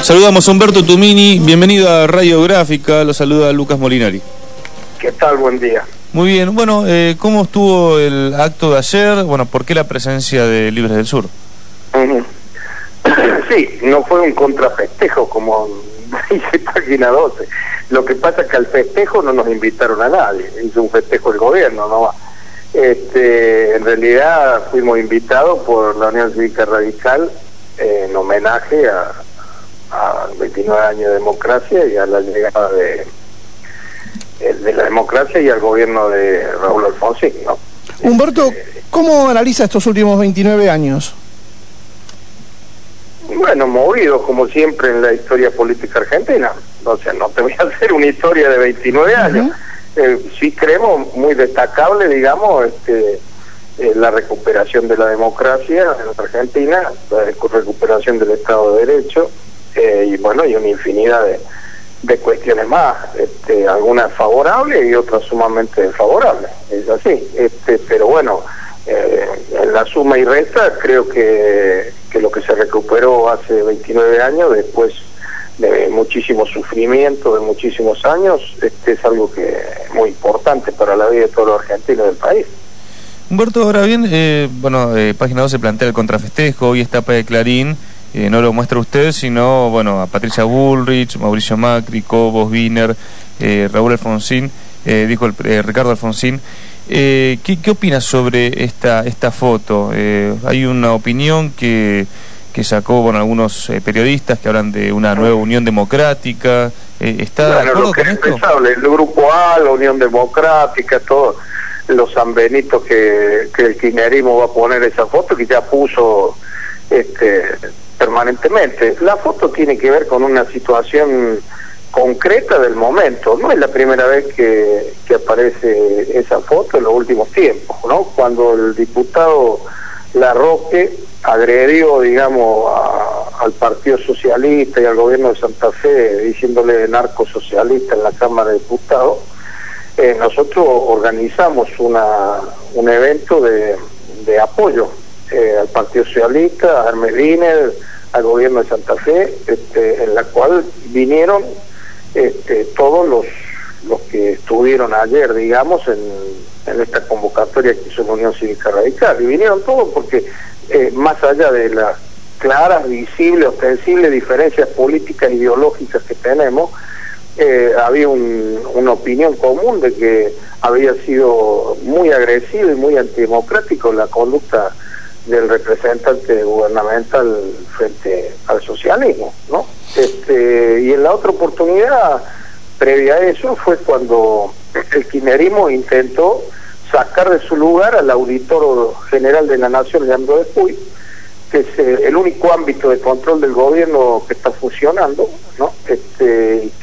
Saludamos a Humberto Tumini, bienvenido a Radiográfica, lo saluda Lucas Molinari. ¿Qué tal? Buen día. Muy bien, bueno, ¿cómo estuvo el acto de ayer? Bueno, ¿por qué la presencia de Libres del Sur? Sí, no fue un contrafestejo como dice Página 12. Lo que pasa es que al festejo no nos invitaron a nadie, hizo un festejo el gobierno, ¿no? En realidad fuimos invitados por la Unión Cívica Radical en homenaje al 29 años de democracia y a la llegada de la democracia y al gobierno de Raúl Alfonsín, ¿no? Humberto, ¿cómo analiza estos últimos 29 años? Bueno, movidos como siempre en la historia política argentina. O sea, no te voy a hacer una historia de 29 años. Sí creemos muy destacable, digamos, la recuperación de la democracia en Argentina, la recuperación del Estado de Derecho, y bueno, y una infinidad de cuestiones más, algunas favorables y otras sumamente desfavorables, es así, pero bueno, en la suma y resta creo que lo que se recuperó hace 29 años, después de muchísimo sufrimiento, de muchísimos años, es algo que es muy importante para la vida de todos los argentinos del país. Humberto, ahora bien, Página 12 plantea el contrafestejo, hoy es tapa de Clarín, no lo muestra usted, sino, bueno, a Patricia Bullrich, Mauricio Macri, Cobos, Wiener, Raúl Alfonsín, Ricardo Alfonsín. ¿Qué opinas sobre esta foto? Hay una opinión que sacó algunos periodistas que hablan de una nueva Unión Democrática. ¿Está de acuerdo con esto? El Grupo A, la Unión Democrática, todos los sanbenitos que el kirchnerismo va a poner esa foto, que ya puso permanentemente. La foto tiene que ver con una situación concreta del momento. No es la primera vez que aparece esa foto en los últimos tiempos, ¿no? Cuando el diputado Larroque agredió, digamos, al Partido Socialista y al gobierno de Santa Fe, diciéndole narcosocialista en la Cámara de Diputados, nosotros organizamos un evento de apoyo al Partido Socialista, a Hermes Wiener, al gobierno de Santa Fe, en la cual vinieron todos los que estuvieron ayer, digamos, en esta convocatoria que hizo la Unión Cívica Radical, y vinieron todos porque más allá de las claras, visibles, ostensibles diferencias políticas e ideológicas que tenemos, había una opinión común de que había sido muy agresivo y muy antidemocrático la conducta del representante gubernamental frente al socialismo, ¿no? Y en la otra oportunidad previa a eso fue cuando el kirchnerismo intentó sacar de su lugar al auditor general de la Nación, Leandro Despuy, que es el único ámbito de control del gobierno que está funcionando, ¿no? Y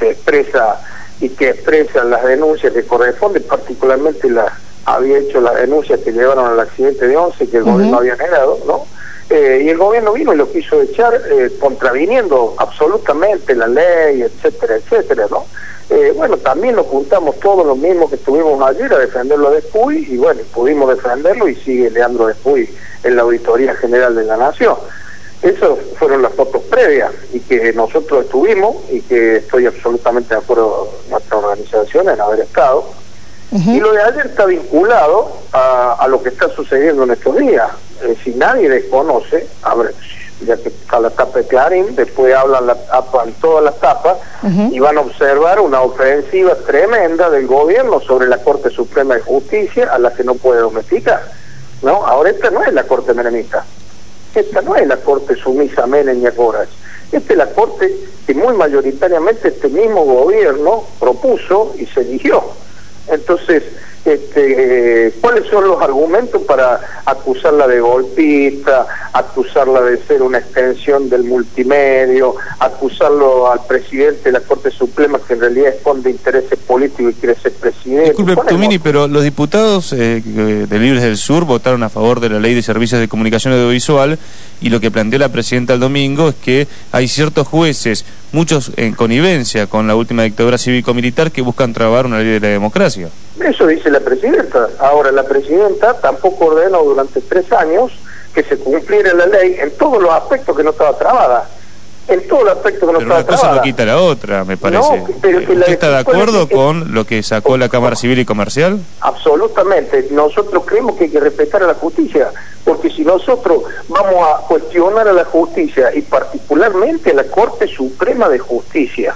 que expresa las denuncias que corresponden, particularmente había hecho las denuncias que llevaron al accidente de Once, que el gobierno había negado, ¿no? Y el gobierno vino y lo quiso echar, contraviniendo absolutamente la ley, etcétera, etcétera, ¿no? Bueno, también nos juntamos todos los mismos que estuvimos ayer a defenderlo a Despuy, y bueno, pudimos defenderlo y sigue Leandro Despuy en la Auditoría General de la Nación. Esas fueron las fotos previas y que nosotros estuvimos, y que estoy absolutamente de acuerdo con nuestra organización en haber estado. Y lo de ayer está vinculado a lo que está sucediendo en estos días. Si nadie desconoce, a ver, ya que está la tapa de Clarín, después hablan en todas las tapas, y van a observar una ofensiva tremenda del gobierno sobre la Corte Suprema de Justicia, a la que no puede domesticar, ¿no? Ahora esta no es la Corte menemista, esta no es la Corte sumisa a Menem y a Corach, esta es la Corte que muy mayoritariamente este mismo gobierno propuso y se eligió. Entonces, ¿cuáles son los argumentos para acusarla de golpista, acusarla de ser una extensión del multimedio, acusarlo al presidente de la Corte Suprema que en realidad esconde intereses políticos y quiere ser presidente? Disculpe, Tumini, pero los diputados de Libres del Sur votaron a favor de la Ley de Servicios de Comunicación Audiovisual, y lo que planteó la presidenta el domingo es que hay ciertos jueces, muchos en connivencia con la última dictadura cívico-militar, que buscan trabar una ley de la democracia. Eso dice la presidenta. Ahora, la presidenta tampoco ordenó durante 3 años que se cumpliera la ley en todos los aspectos que no estaba trabada. en todo el aspecto que no pero está una cosa trabada. no quita la otra, me parece. No, pero que ¿Usted está de acuerdo con lo que sacó la Cámara Civil y Comercial? Absolutamente. Nosotros creemos que hay que respetar a la justicia, porque si nosotros vamos a cuestionar a la justicia, y particularmente a la Corte Suprema de Justicia,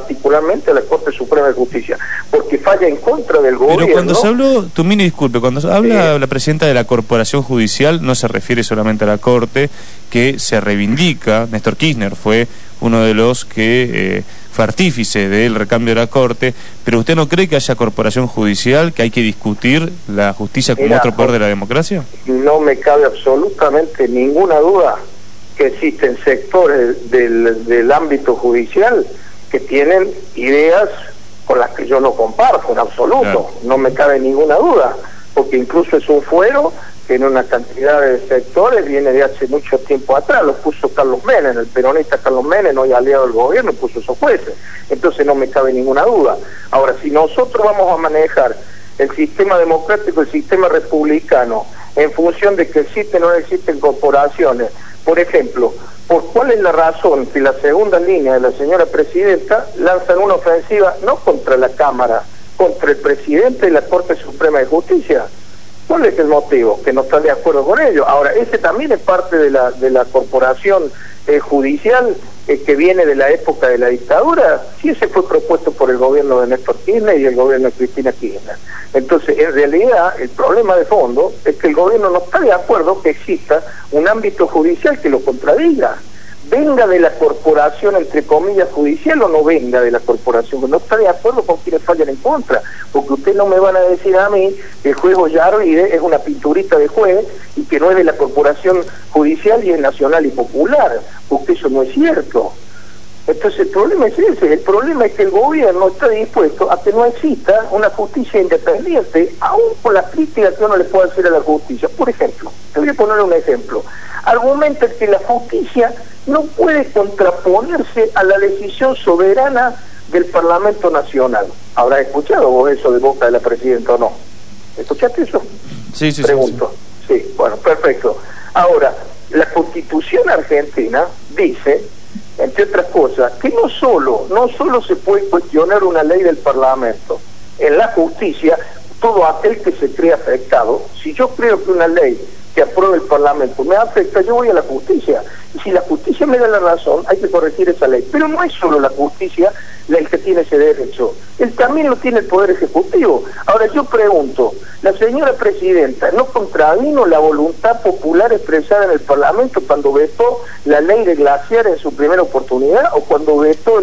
porque falla en contra del gobierno. Pero cuando se habló, Tumini, disculpe, cuando se habla la presidenta de la Corporación Judicial, no se refiere solamente a la Corte, que se reivindica. Néstor Kirchner fue uno de los que fue artífice del recambio de la Corte, pero ¿usted no cree que haya Corporación Judicial, que hay que discutir la justicia como otro poder de la democracia? No me cabe absolutamente ninguna duda que existen sectores del ámbito judicial que tienen ideas con las que yo no comparto en absoluto, claro. No me cabe ninguna duda, porque incluso es un fuero que en una cantidad de sectores viene de hace mucho tiempo atrás, lo puso Carlos Menem, el peronista Carlos Menem, hoy aliado del gobierno, puso esos jueces, entonces no me cabe ninguna duda. Ahora, si nosotros vamos a manejar el sistema democrático, el sistema republicano, en función de que existen o no existen corporaciones, por ejemplo, ¿por cuál es la razón que la segunda línea de la señora presidenta lanzan una ofensiva no contra la Cámara, contra el presidente de la Corte Suprema de Justicia? ¿Cuál es el motivo? Que no están de acuerdo con ello. Ahora, ese también es parte de la corporación judicial que viene de la época de la dictadura. Sí, ese fue propuesto por el gobierno de Néstor Kirchner y el gobierno de Cristina Kirchner. Entonces, en realidad, el problema de fondo es que el gobierno no está de acuerdo que exista un ámbito judicial que lo contradiga. Venga de la corporación, entre comillas, judicial, o no venga de la corporación, no está de acuerdo con quienes fallan en contra, porque ustedes no me van a decir a mí que el juez Ollarvide es una pinturita de juez y que no es de la corporación judicial y es nacional y popular, porque eso no es cierto. Entonces el problema es ese, el problema es que el gobierno está dispuesto a que no exista una justicia independiente, aún con las críticas que uno le puede hacer a la justicia. Por ejemplo, te voy a poner un ejemplo. Argumenta que la justicia no puede contraponerse a la decisión soberana del Parlamento Nacional. ¿Habrás escuchado vos eso de boca de la presidenta o no? ¿Escuchaste eso? Sí, sí, Pregunto. Sí, bueno, perfecto. Ahora, la Constitución argentina dice, entre otras cosas, que no solo se puede cuestionar una ley del Parlamento. En la justicia, todo aquel que se cree afectado, si yo creo que una ley que apruebe el Parlamento me afecta, yo voy a la justicia. Y si la justicia me da la razón, hay que corregir esa ley. Pero no es solo la justicia el que tiene ese derecho, él también lo tiene el Poder Ejecutivo. Ahora yo pregunto, ¿la señora presidenta no contravino la voluntad popular expresada en el Parlamento cuando vetó la ley de glaciares en su primera oportunidad, o cuando vetó el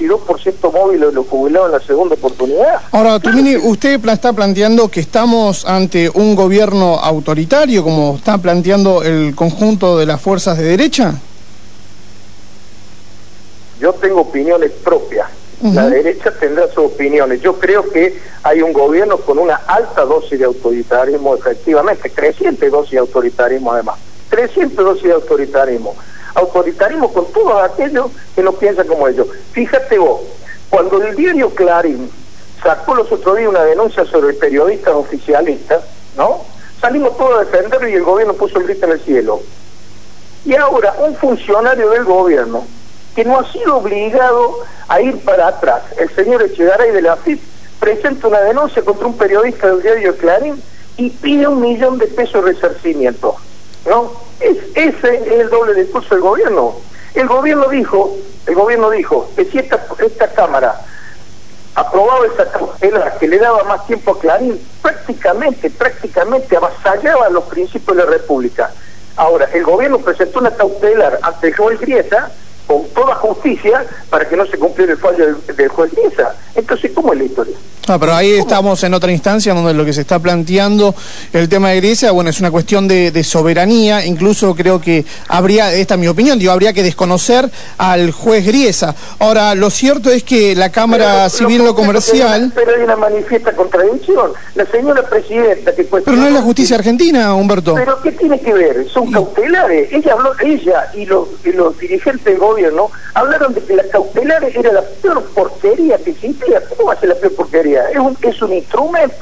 82% móvil de los jubilados en la segunda oportunidad? Ahora, Tumini, ¿usted está planteando que estamos ante un gobierno autoritario, como está planteando el conjunto de las fuerzas de derecha? Yo tengo opiniones propias. La derecha tendrá sus opiniones. Yo creo que hay un gobierno con una alta dosis de autoritarismo, efectivamente, creciente dosis de autoritarismo además, creciente dosis de autoritarismo con todos aquellos que no piensan como ellos. Fíjate vos, cuando el diario Clarín sacó los otros días una denuncia sobre periodistas oficialistas, ¿no? Salimos todos a defenderlo y el gobierno puso el grito en el cielo. Y ahora un funcionario del gobierno que no ha sido obligado a ir para atrás, el señor Echegaray de la AFIP, presenta una denuncia contra un periodista del diario Clarín y pide $1 millón de pesos de resarcimiento, ¿no? Ese es el doble discurso del gobierno. El gobierno dijo que si esta Cámara aprobaba esa cautela que le daba más tiempo a Clarín, prácticamente avasallaba los principios de la República. Ahora, el gobierno presentó una cautelar ante el juez Griesa con toda justicia para que no se cumpliera el fallo del juez Griesa. Entonces, ¿cómo es la historia? No, pero ahí estamos en otra instancia donde lo que se está planteando el tema de Griesa, bueno, es una cuestión de soberanía. Incluso creo que esta es mi opinión, habría que desconocer al juez Griesa. Ahora, lo cierto es que la Cámara Civil lo comercial... Pero hay una manifiesta contradicción. La señora presidenta que Pero no es la justicia argentina, Humberto. ¿Pero qué tiene que ver? Son cautelares. Ella y los dirigentes del gobierno hablaron de que la cautelar era la peor porquería que existía. ¿Cómo va a ser la peor porquería? Es un instrumento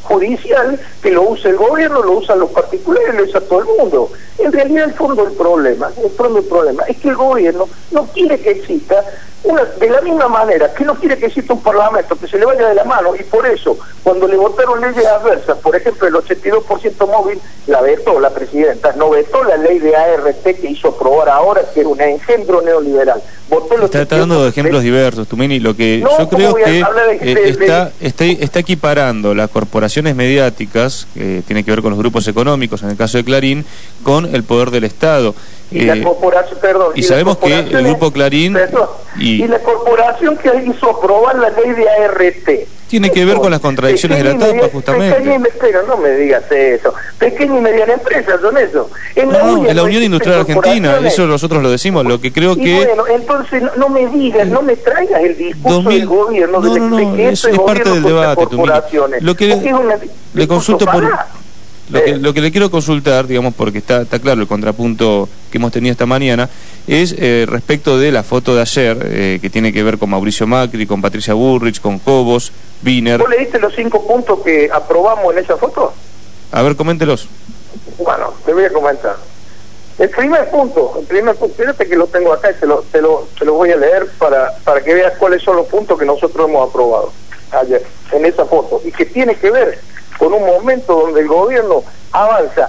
judicial que lo usa el gobierno, lo usan los particulares, lo usa todo el mundo. En realidad el fondo del problema es que el gobierno no quiere que exista de la misma manera que no quiere que exista un parlamento que se le vaya de la mano, y por eso cuando le votaron leyes adversas, por ejemplo el 82% móvil, la vetó la presidenta, no vetó la ley de ART que hizo aprobar ahora, que era un engendro neoliberal. Está dando ejemplos diversos, Tumini. Lo que yo creo que está equiparando las corporaciones mediáticas, que tiene que ver con los grupos económicos, en el caso de Clarín, con el poder del Estado. Y sabemos que el grupo Clarín y la corporación que hizo aprobar la ley de ART tiene que ver con las contradicciones de la etapa, justamente. Pero no me digas eso. Pequeña y mediana empresa son eso. En la Unión Industrial Argentina, eso nosotros lo decimos. Lo que creo que... Bueno, entonces no me digas, no me traigas el discurso del gobierno de que es parte del debate, Lo que le consulto por... Lo que le quiero consultar, digamos, porque está claro el contrapunto que hemos tenido esta mañana, es respecto de la foto de ayer, que tiene que ver con Mauricio Macri, con Patricia Bullrich, con Cobos, Wiener. ¿Vos leíste los 5 puntos que aprobamos en esa foto? A ver, coméntelos. Bueno, te voy a comentar. El primer punto, fíjate que lo tengo acá y te lo voy a leer para que veas cuáles son los puntos que nosotros hemos aprobado ayer en esa foto, y que tiene que ver con un momento donde el gobierno avanza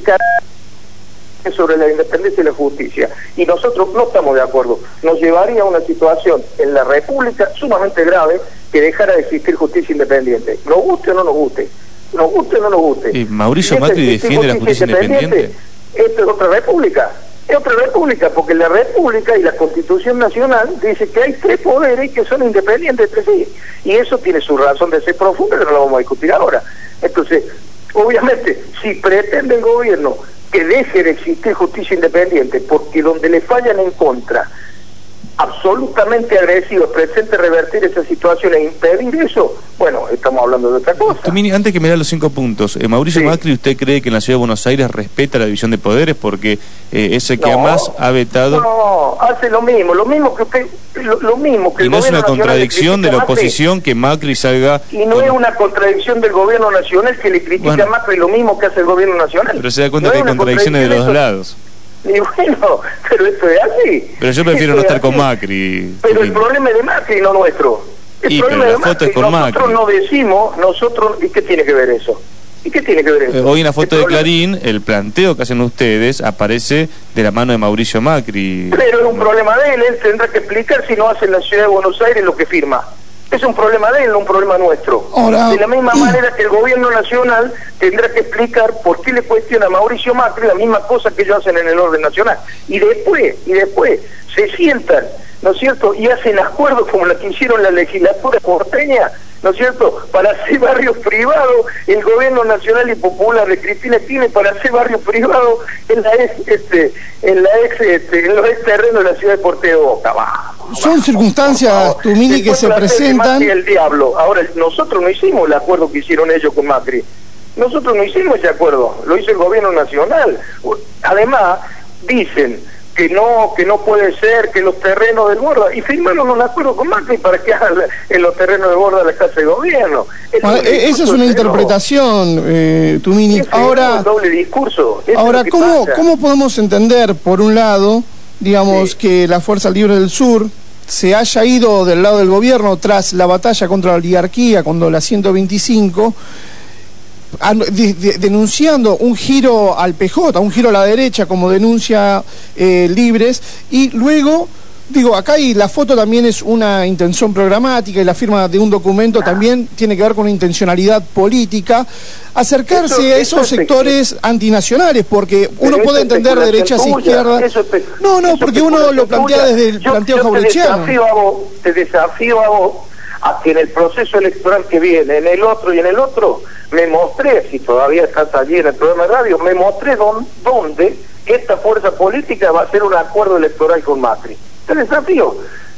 sobre la independencia y la justicia, y nosotros no estamos de acuerdo. Nos llevaría a una situación en la República sumamente grave, que dejara de existir justicia independiente, nos guste o no nos guste, ¿Y Mauricio Macri defiende la justicia independiente? Esto es otra república. Es otra república, porque la república y la Constitución Nacional dice que hay 3 poderes que son independientes entre sí, y eso tiene su razón de ser profunda, que no lo vamos a discutir ahora. Entonces, obviamente, si pretende el gobierno que deje de existir justicia independiente, porque donde le fallan en contra, absolutamente agresivos, pretende revertir esa situación e impedir eso, bueno, estamos hablando de otra cosa. Antes que me da los 5 puntos, Mauricio Macri, ¿usted cree que en la Ciudad de Buenos Aires respeta la división de poderes? Porque ese que además ha vetado... No, hace lo mismo que usted, lo mismo que el gobierno nacional. ¿Y no es una contradicción de la oposición que Macri salga...? Y no es una contradicción del gobierno nacional que le critica a Macri lo mismo que hace el gobierno nacional. Pero se da cuenta que hay contradicciones de los dos lados. Y bueno, pero esto es así. Pero yo prefiero no estar con Macri. Pero el problema es de Macri, no nuestro. El problema pero la foto es con Macri. Nosotros no decimos, ¿y qué tiene que ver eso? Hoy en la foto de Clarín, el planteo que hacen ustedes aparece de la mano de Mauricio Macri. Pero es un problema de él tendrá que explicar si no hace en la Ciudad de Buenos Aires lo que firma. Es un problema de él, no un problema nuestro. De la misma manera que el gobierno nacional tendrá que explicar por qué le cuestiona a Mauricio Macri la misma cosa que ellos hacen en el orden nacional. Y después se sientan, ¿no es cierto?, y hacen acuerdos como la que hicieron la legislatura porteña, ¿no es cierto?, para hacer barrios privados, el gobierno nacional y popular de Cristina Kirchner, para hacer barrios privados en los ex terrenos de la ciudad de Puerto de Boca. Son circunstancias, Tumini, que se presentan. El diablo. Ahora, nosotros no hicimos el acuerdo que hicieron ellos con Macri. Nosotros no hicimos ese acuerdo, lo hizo el gobierno nacional. Además, dicen que no puede ser que los terrenos del Borda, y firmaron un acuerdo con Macri para que hagan en los terrenos de Borda la casa de gobierno. Esa es una interpretación, Tumini. Ahora, es un doble discurso. Ahora, ¿cómo podemos entender, por un lado, digamos, que la Fuerza Libre del Sur se haya ido del lado del gobierno tras la batalla contra la oligarquía, cuando la 125, denunciando un giro al PJ, un giro a la derecha, como denuncia Libres, y luego, digo, acá y la foto también es una intención programática, y la firma de un documento también tiene que ver con una intencionalidad política, acercarse a esos sectores antinacionales, porque uno puede entender derechas e izquierdas. Porque uno lo plantea desde el planteo fabriciano. Te desafío a vos a que en el proceso electoral que viene, en el otro y en el otro, me mostré, si todavía estás allí en el programa de radio, me mostré dónde esta fuerza política va a hacer un acuerdo electoral con Macri. Te desafío.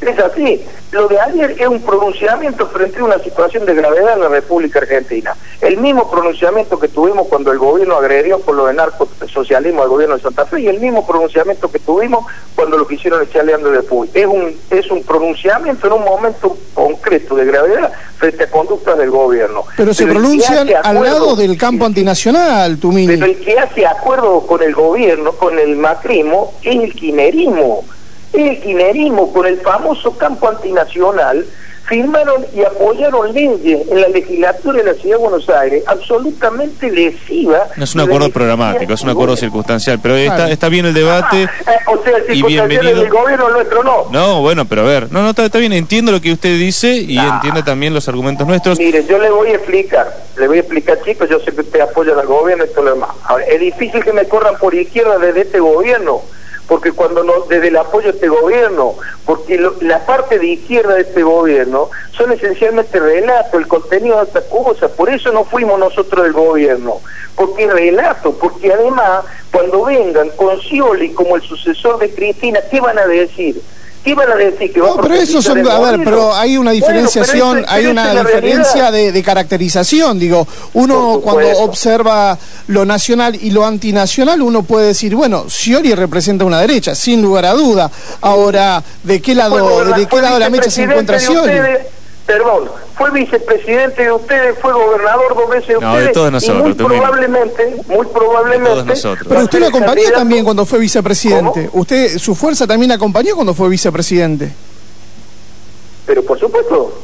Es así. Lo de ayer es un pronunciamiento frente a una situación de gravedad en la República Argentina. El mismo pronunciamiento que tuvimos cuando el gobierno agredió por lo de narcosocialismo al gobierno de Santa Fe, y el mismo pronunciamiento que tuvimos cuando lo quisieron echar Leandro de Puy. Es un pronunciamiamiento en un momento concreto de gravedad frente a conductas del gobierno. Pero se pronuncian al lado del campo antinacional, Tumini. Pero el que hace acuerdo con el gobierno, con el macrismo, es el kirchnerismo. El kirchnerismo, con el famoso campo antinacional, firmaron y apoyaron leyes en la legislatura de la Ciudad de Buenos Aires absolutamente lesiva. No es un acuerdo programático, es un acuerdo circunstancial, pero está bien el debate. O sea, el circunstancial del gobierno, el nuestro no. No, bueno, pero a ver, está bien, entiendo lo que usted dice y entiende también los argumentos nuestros. Mire, yo le voy a explicar, chicos, yo sé que usted apoya al gobierno y todo lo demás. Ahora, es difícil que me corran por izquierda desde este gobierno, porque cuando desde el apoyo a este gobierno, porque la parte de izquierda de este gobierno son esencialmente relatos, el contenido de otras cosas, por eso no fuimos nosotros del gobierno, porque relato, porque además cuando vengan con Scioli como el sucesor de Cristina, ¿qué van a decir? ¿Qué van a decir? Que no, pero eso son, a ver, pero hay una diferenciación, bueno, hay una diferencia de caracterización, digo, uno cuando observa lo nacional y lo antinacional, uno puede decir, bueno, Scioli representa una derecha, sin lugar a duda. Ahora, ¿de qué lado la mecha se encuentra Scioli? Perdón, fue vicepresidente de ustedes, fue gobernador 2 veces de ustedes, de todos nosotros, y muy probablemente... Pero usted lo acompañó también cuando fue vicepresidente. ¿Cómo? Usted, su fuerza también acompañó cuando fue vicepresidente. Pero por supuesto,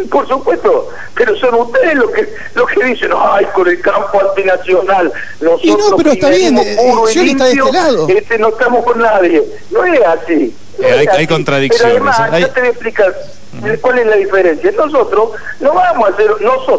pero son ustedes los que dicen, ay, con el campo antinacional, nosotros... Y no, pero está bien, Scioli está de este lado. No estamos con nadie, no es así. Hay contradicciones. Pero además, yo te voy a explicar cuál es la diferencia. Nosotros no vamos a hacer,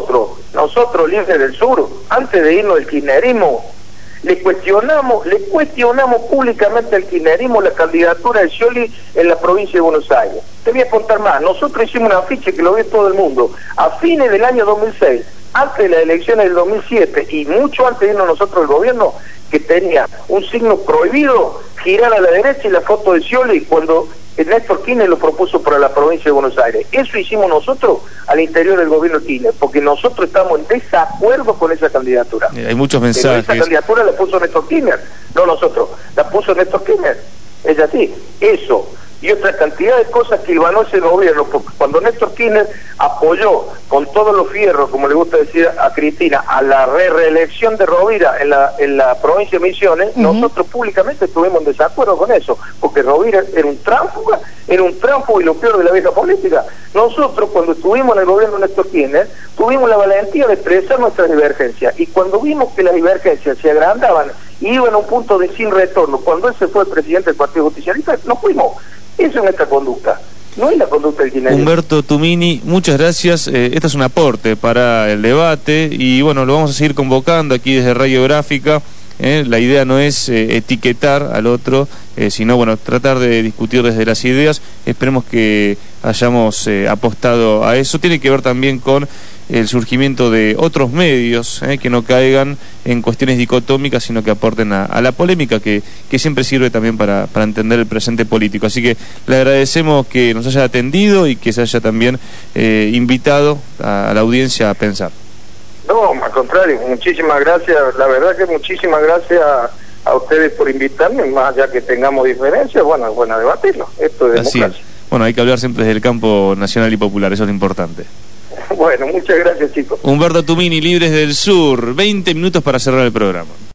nosotros líderes del sur, antes de irnos del kirchnerismo, le cuestionamos públicamente al kirchnerismo la candidatura de Scioli en la provincia de Buenos Aires. Te voy a contar más. Nosotros hicimos un afiche que lo ve todo el mundo a fines del año 2006, antes de las elecciones del 2007 y mucho antes de irnos nosotros del gobierno, que tenía un signo prohibido girar a la derecha y la foto de Scioli cuando Néstor Kirchner lo propuso para la provincia de Buenos Aires. Eso hicimos nosotros al interior del gobierno Kirchner, porque nosotros estamos en desacuerdo con esa candidatura. Hay muchos mensajes. Pero esa candidatura la puso Néstor Kirchner, no nosotros, la puso Néstor Kirchner. Es así, eso y otra cantidad de cosas que ilvanó ese gobierno, porque cuando Néstor Kirchner apoyó con todos los fierros, como le gusta decir a Cristina, a la reelección de Rovira en la provincia de Misiones, nosotros públicamente estuvimos en desacuerdo con eso, porque Rovira era un tránsfuga y lo peor de la vieja política. Nosotros, cuando estuvimos en el gobierno de Néstor Kirchner, tuvimos la valentía de expresar nuestras divergencias, y cuando vimos que las divergencias se agrandaban y iban a un punto de sin retorno, cuando él se fue el presidente del Partido Justicialista, nos fuimos. Eso es nuestra conducta, no es la conducta del kirchnerismo. Humberto Tumini, muchas gracias. Este es un aporte para el debate y bueno, lo vamos a seguir convocando aquí desde Radiográfica. La idea no es etiquetar al otro, sino bueno, tratar de discutir desde las ideas. Esperemos que hayamos apostado a eso. Tiene que ver también con el surgimiento de otros medios que no caigan en cuestiones dicotómicas, sino que aporten a la polémica que siempre sirve también para entender el presente político. Así que le agradecemos que nos haya atendido y que se haya también invitado a la audiencia a pensar. No, al contrario, muchísimas gracias, la verdad que muchísimas gracias a ustedes por invitarme, más allá que tengamos diferencias, bueno, a debatirlo, esto es democracia. Así es. Bueno, hay que hablar siempre desde el campo nacional y popular, eso es lo importante. Bueno, muchas gracias, chicos. Humberto Tumini, Libres del Sur, 20 minutos para cerrar el programa.